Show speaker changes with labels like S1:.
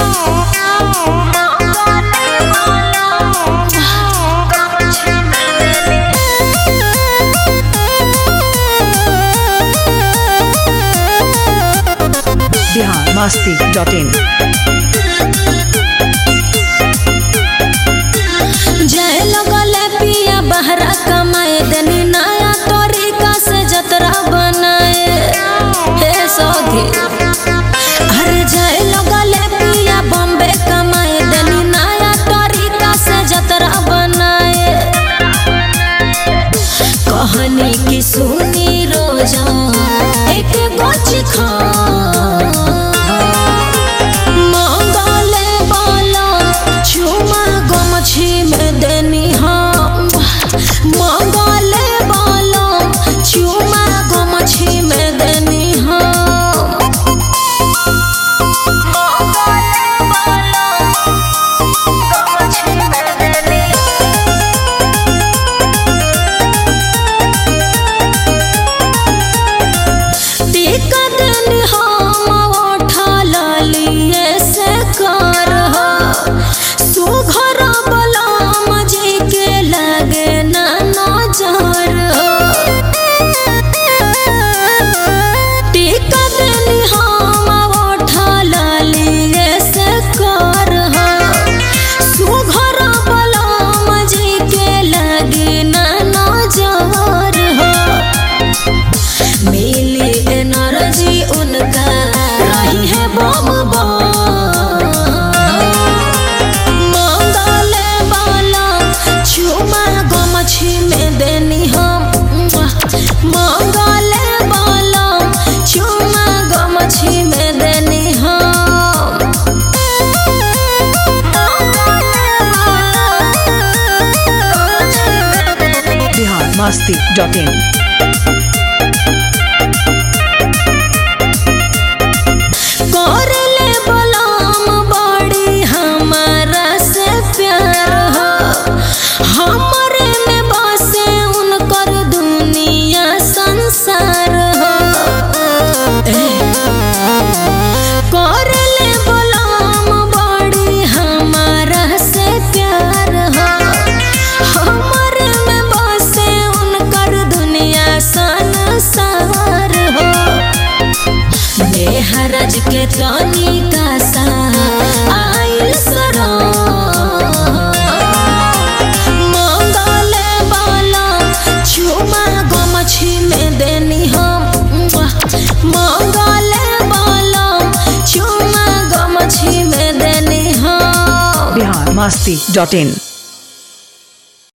S1: biharmasti.in
S2: जय लगले पिया बहरा कमाए देनी नया तरीका से जतरा बनाए हे सौधी। अरे जय लगले पिया बॉम्बे कमाए देनी नया तरीका से जतरा बनाए। कहानी की सुनी रोजा एक गोच खा में देनी हम मंगले बालो चुमा गमछी में देनी हम मंगले बालो गमछी में देनी टीका देनी हम उठा लिए से कर सुघर
S1: biharmasti.in
S2: करले बलाम बड़ी हमारा से प्यार हो हमरे में बसे उनकर दुनिया संसार हो। करले बलाम बड़ी हमारा से प्यार हो हमरे में बसे उनकर दुनिया संसार हो। हरज के तनी का सा आइल सरो मंगले बाला चुमा गमछी में देनी हम मंगले बाला चुमा गमछी में देनी हम
S1: biharmasti.in